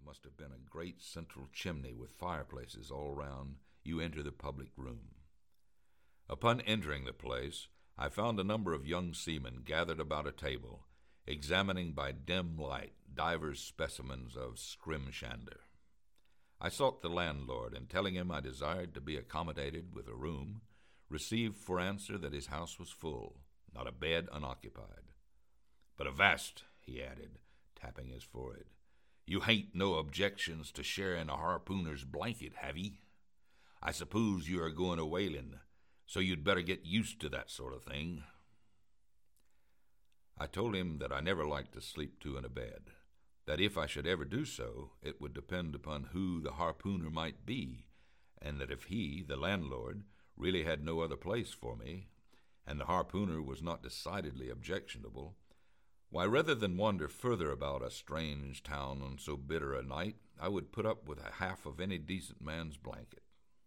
must have been a great central chimney with fireplaces all round you enter the public room. Upon entering the place, I found a number of young seamen gathered about a table, examining by dim light divers specimens of scrimshander. I sought the landlord, and telling him I desired to be accommodated with a room, received for answer that his house was full, not a bed unoccupied. "But avast," he added, tapping his forehead, "you hain't no objections to sharing a harpooner's blanket, have ye? I suppose you are going a whaling, so you'd better get used to that sort of thing." I told him that I never liked to sleep two in a bed, that if I should ever do so, it would depend upon who the harpooner might be, and that if he, the landlord, really had no other place for me, and the harpooner was not decidedly objectionable, why, rather than wander further about a strange town on so bitter a night, I would put up with a half of any decent man's blanket.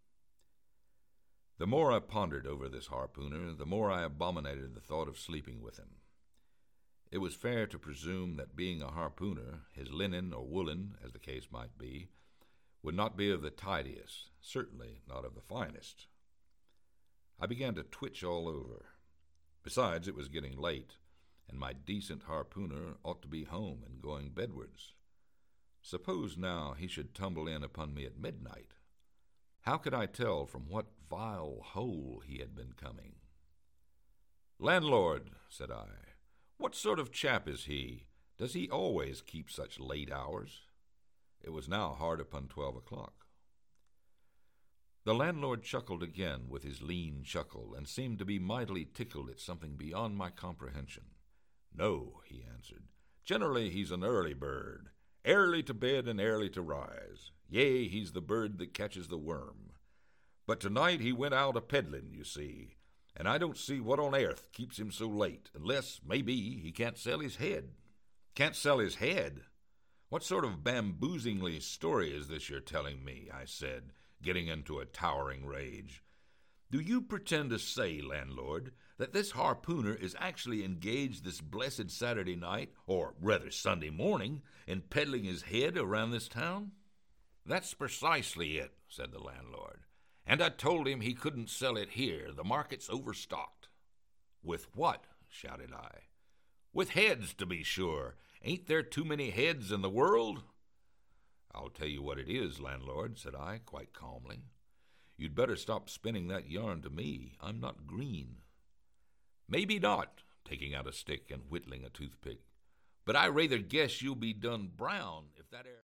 The more I pondered over this harpooner, the more I abominated the thought of sleeping with him. It was fair to presume that, being a harpooner, his linen or woolen, as the case might be, would not be of the tidiest, certainly not of the finest. I began to twitch all over. Besides, it was getting late, and my decent harpooner ought to be home and going bedwards. Suppose now he should tumble in upon me at midnight. How could I tell from what vile hole he had been coming? "Landlord," said I, "what sort of chap is he? Does he always keep such late hours?" It was now hard upon 12 o'clock. The landlord chuckled again with his lean chuckle, and seemed to be mightily tickled at something beyond my comprehension. "No," he answered, "generally he's an early bird, early to bed and early to rise. Yea, he's the bird that catches the worm. But tonight he went out a-peddling, you see, and I don't see what on earth keeps him so late, unless, maybe, he can't sell his head." "Can't sell his head? What sort of bamboozingly story is this you're telling me?" I said, getting into a towering rage. "Do you pretend to say, landlord, that this harpooner is actually engaged this blessed Saturday night, or rather Sunday morning, in peddling his head around this town?" "That's precisely it," said the landlord. "And I told him he couldn't sell it here. The market's overstocked." "With what?" shouted I. "With heads, to be sure. Ain't there too many heads in the world?" "I'll tell you what it is, landlord," said I, quite calmly. "You'd better stop spinning that yarn to me. I'm not green." "Maybe not," taking out a stick and whittling a toothpick, "but I rather guess you'll be done brown if that